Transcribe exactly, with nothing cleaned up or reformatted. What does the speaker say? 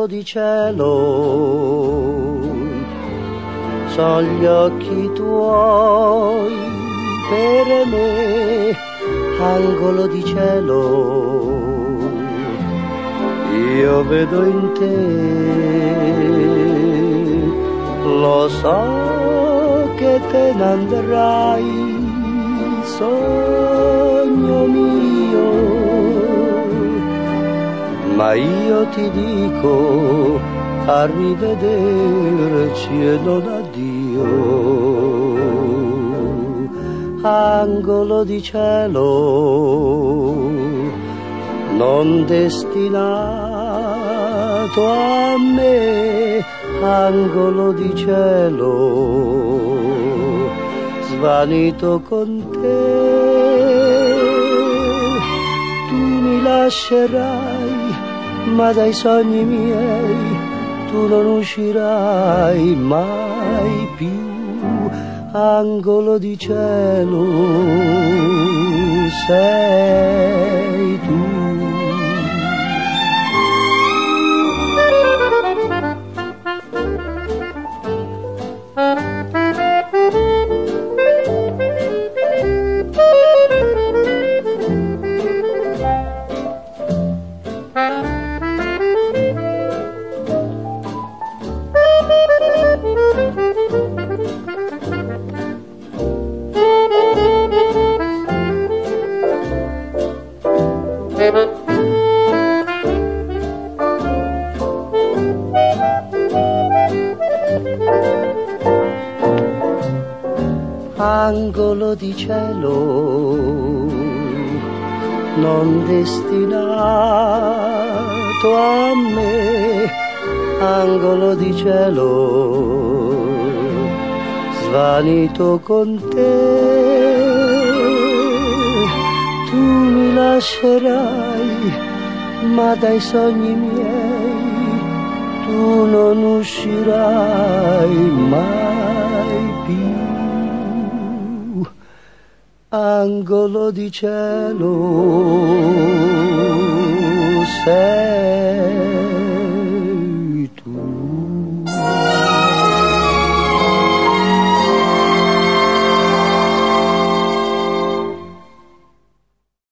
di cielo, sono gli occhi tuoi per me, angolo di cielo, io vedo in te, lo so che te ne andrai, sogno mio, ma io ti dico arrivederci e non addio, angolo di cielo, non destinato a me, angolo di cielo, svanito con te, tu mi lascerai, ma dai sogni miei tu non uscirai mai più, angolo di cielo, sei tu. Angolo di cielo, non destinato a me, angolo di cielo, svanito con te, tu mi lascerai, ma dai sogni miei tu non uscirai mai più, angolo di cielo.